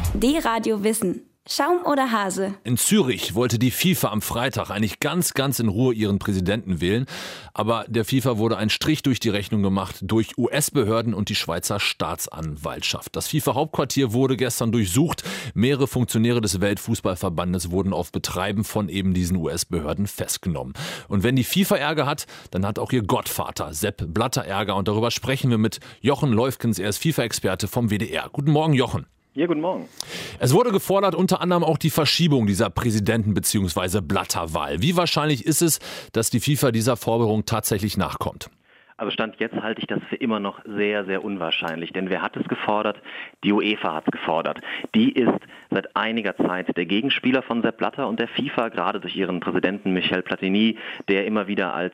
D-Radio Wissen. Schaum oder Hase? In Zürich wollte die FIFA am Freitag eigentlich ganz in Ruhe ihren Präsidenten wählen. Aber der FIFA wurde ein Strich durch die Rechnung gemacht durch US-Behörden und die Schweizer Staatsanwaltschaft. Das FIFA-Hauptquartier wurde gestern durchsucht. Mehrere Funktionäre des Weltfußballverbandes wurden auf Betreiben von eben diesen US-Behörden festgenommen. Und wenn die FIFA Ärger hat, dann hat auch ihr Gottvater Sepp Blatter Ärger. Und darüber sprechen wir mit Jochen Leufkens. Er ist FIFA-Experte vom WDR. Guten Morgen, Jochen. Ja, guten Morgen. Es wurde gefordert, unter anderem auch die Verschiebung dieser Präsidenten- bzw. Blatterwahl. Wie wahrscheinlich ist es, dass die FIFA dieser Forderung tatsächlich nachkommt? Also Stand jetzt halte ich das für immer noch sehr unwahrscheinlich. Denn wer hat es gefordert? Die UEFA hat es gefordert. Die ist seit einiger Zeit der Gegenspieler von Sepp Blatter und der FIFA, gerade durch ihren Präsidenten Michel Platini, der immer wieder als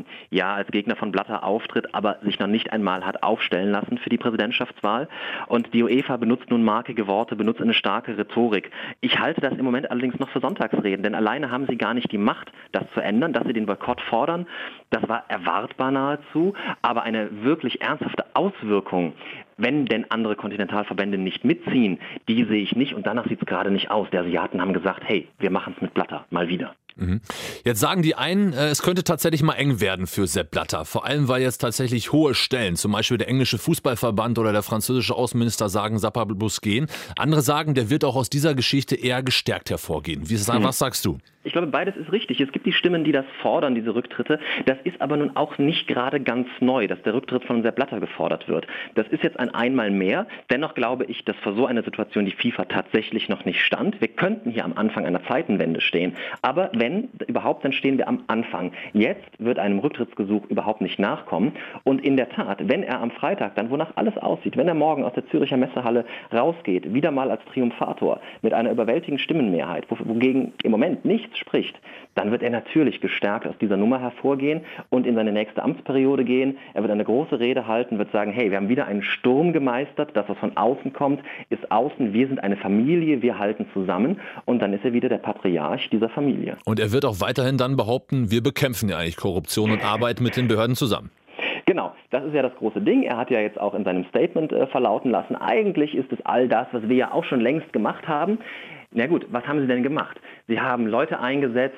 Gegner von Blatter auftritt, aber sich noch nicht einmal hat aufstellen lassen für die Präsidentschaftswahl. Und die UEFA benutzt nun markige Worte, benutzt eine starke Rhetorik. Ich halte das im Moment allerdings noch für Sonntagsreden, denn alleine haben sie gar nicht die Macht, das zu ändern, dass sie den Boykott fordern. Das war erwartbar nahezu. Aber eine wirklich ernsthafte Auswirkung, wenn denn andere Kontinentalverbände nicht mitziehen, die sehe ich nicht. Und danach sieht es gerade nicht aus. Die Asiaten haben gesagt, hey, wir machen es mit Blatter, mal wieder. Jetzt sagen die einen, es könnte tatsächlich mal eng werden für Sepp Blatter. Vor allem, weil jetzt tatsächlich hohe Stellen, zum Beispiel der englische Fußballverband oder der französische Außenminister sagen, Sapper muss gehen. Andere sagen, der wird auch aus dieser Geschichte eher gestärkt hervorgehen. Was sagst du? Ich glaube, beides ist richtig. Es gibt die Stimmen, die das fordern, diese Rücktritte. Das ist aber nun auch nicht gerade ganz neu, dass der Rücktritt von Sepp Blatter gefordert wird. Das ist jetzt ein einmal mehr. Dennoch glaube ich, dass vor so einer Situation die FIFA tatsächlich noch nicht stand. Wir könnten hier am Anfang einer Zeitenwende stehen. Aber wenn überhaupt, dann stehen wir am Anfang. Jetzt wird einem Rücktrittsgesuch überhaupt nicht nachkommen. Und in der Tat, wenn er am Freitag dann, wonach alles aussieht, wenn er morgen aus der Züricher Messehalle rausgeht, wieder mal als Triumphator mit einer überwältigenden Stimmenmehrheit, wogegen im Moment nichts spricht, dann wird er natürlich gestärkt aus dieser Nummer hervorgehen und in seine nächste Amtsperiode gehen. Er wird eine große Rede halten, wird sagen, hey, wir haben wieder einen Sturm gemeistert, das, was von außen kommt, ist außen, wir sind eine Familie, wir halten zusammen und dann ist er wieder der Patriarch dieser Familie. Und er wird auch weiterhin dann behaupten, wir bekämpfen ja eigentlich Korruption und arbeiten mit den Behörden zusammen. Genau, das ist ja das große Ding. Er hat ja jetzt auch in seinem Statement verlauten lassen, eigentlich ist es all das, was wir ja auch schon längst gemacht haben. Na gut, was haben sie denn gemacht? Sie haben Leute eingesetzt,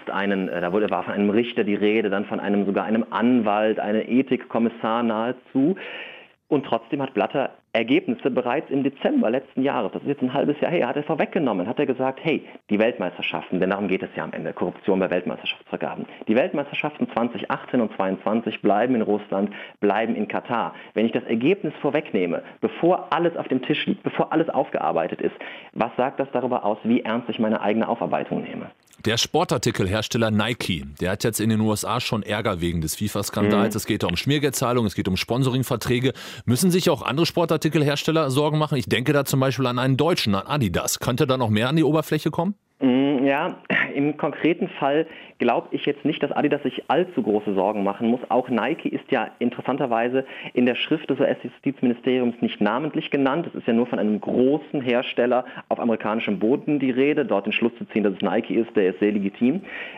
war von einem Richter die Rede, dann von sogar einem Anwalt, einem Ethikkommissar nahezu. Und trotzdem hat Blatter Ergebnisse bereits im Dezember letzten Jahres, das ist jetzt ein halbes Jahr her, hat er vorweggenommen, hat er gesagt, hey, die Weltmeisterschaften, denn darum geht es ja am Ende, Korruption bei Weltmeisterschaftsvergaben. Die Weltmeisterschaften 2018 und 2022 bleiben in Russland, bleiben in Katar. Wenn ich das Ergebnis vorwegnehme, bevor alles auf dem Tisch liegt, bevor alles aufgearbeitet ist, was sagt das darüber aus, wie ernst ich meine eigene Aufarbeitung nehme? Der Sportartikelhersteller Nike, der hat jetzt in den USA schon Ärger wegen des FIFA-Skandals. Es geht da um Schmiergeldzahlungen, es geht um Sponsoringverträge. Müssen sich auch andere Sportartikelhersteller Sorgen machen? Ich denke da zum Beispiel an einen Deutschen, an Adidas. Könnte da noch mehr an die Oberfläche kommen? Ja, im konkreten Fall glaube ich jetzt nicht, dass Adidas sich allzu große Sorgen machen muss. Auch Nike ist ja interessanterweise in der Schrift des US-Justizministeriums nicht namentlich genannt. Es ist ja nur von einem großen Hersteller auf amerikanischem Boden die Rede. Dort den Schluss zu ziehen, dass es Nike ist, der ist sehr legitim.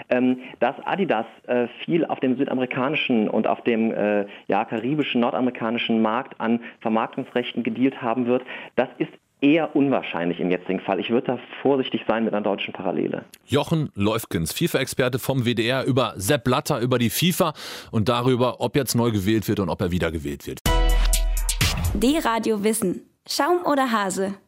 Dass Adidas viel auf dem südamerikanischen und auf dem karibischen, nordamerikanischen Markt an Vermarktungsrechten gedealt haben wird, das ist eher unwahrscheinlich im jetzigen Fall. Ich würde da vorsichtig sein mit einer deutschen Parallele. Jochen Leufkens, FIFA-Experte vom WDR über Sepp Blatter, über die FIFA und darüber, ob jetzt neu gewählt wird und ob er wieder gewählt wird. D-Radio Wissen. Schaum oder Hase?